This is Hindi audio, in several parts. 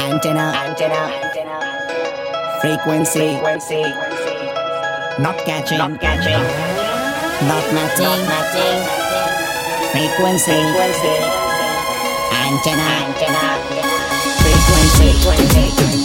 Antenna, frequency, not catching, not matching, frequency, antenna, frequency.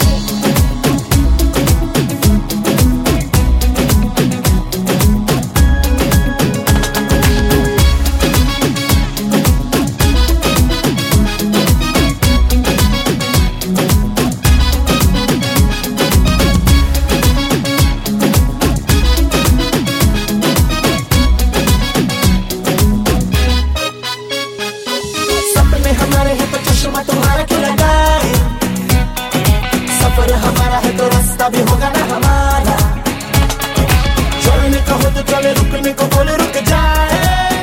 हमारे है तो चश्मा तुम्हारा क्यों लगाए, सफर हमारा है तो रास्ता भी होगा ना हमारा। चलने का हो तो चले, रुकने को बोले रुक जाए,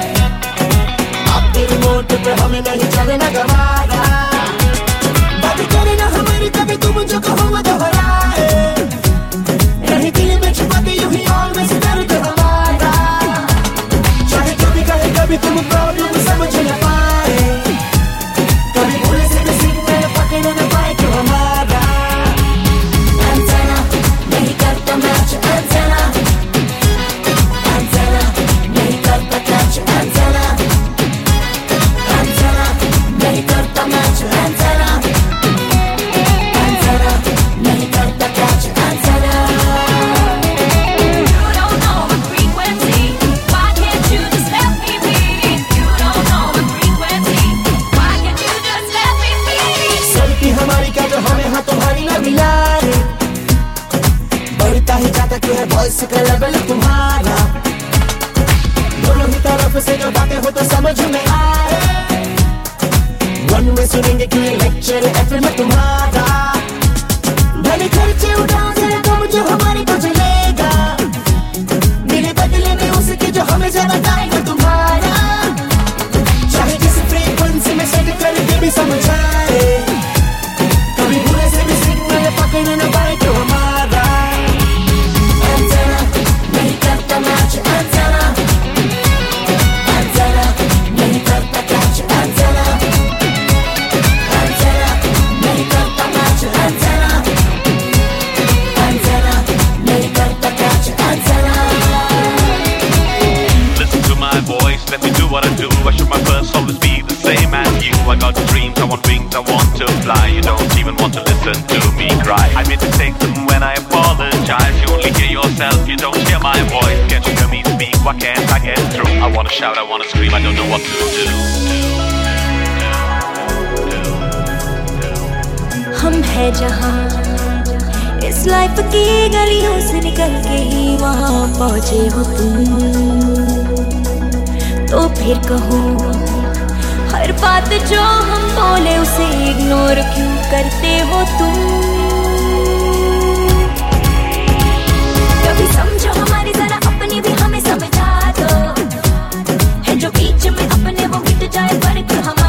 आपके रिमोट पे हमें नहीं चलना गवारा। बात करे ना हमारी कभी तुम जो कहो वो दोहराए, नहीं दिल में छुपाते यूं ही ऑलवेज दर्द हमारा। चाहे जो भी कहे कभी तुम प्रॉब्लम समझ ना पाए, कभी भूले से भी सिग्नल पकड़ न पाए क्यों हमारा। एंटेना नहीं करता मैच, एंटेना नहीं करता कैच, एंटेना नहीं करता मैच, एंटेना नहीं करता catch, antenna. You don't know the frequency, why can't you just let me be? You don't know the frequency, why can't you just let me be? सबकी हमारी क्या जो हमें हाँ तुम्हारी न मिलाए, बढ़ता ही जाता क्यों है वॉइस का लेवल तुम्हारा। दोनों ही तरफ से जो बातें हो तो समझ में आए, वन में सुनेंगे कि लेक्चर एफएम तुम्हारा। भले खर्चे उठाओ जरा तुम जो हमारे को चलेगा, मेरे बदले में उसके जो हमें ज्यादा टाइम तुम्हारा। चाहे जिस फ्रीक्वेंसी में सेट करके भी समझाए, कभी भूले से भी सिग्नल पकड़ न पाए क्यों हमारा। एंटेना नहीं करता मैच, एंटेना नहीं करता कैच, एंटेना नहीं करता मैच, एंटेना नहीं करता catch, antenna. Listen to my voice, let me do what I do. I should my first always be the same as you. I got dreams, I want wings, I want to fly. You don't even want to listen to me cry. I made mistakes and when I apologize, you only hear yourself, you don't hear my voice. Can't you hear me speak? Why can't I get through? I wanna shout, I wanna scream, I don't know what to do. हम है जहाँ इस लाइफ की गलियों से निकल के ही वहाँ पहुँचे हो तुम, तो फिर कहो हर बात जो हम बोले उसे इग्नोर क्यों करते हो तुम। कभी समझो हमारी जरा अपनी भी हमें समझा दो, है जो बीच में अपने वो मिट जाए फर्क हमारा।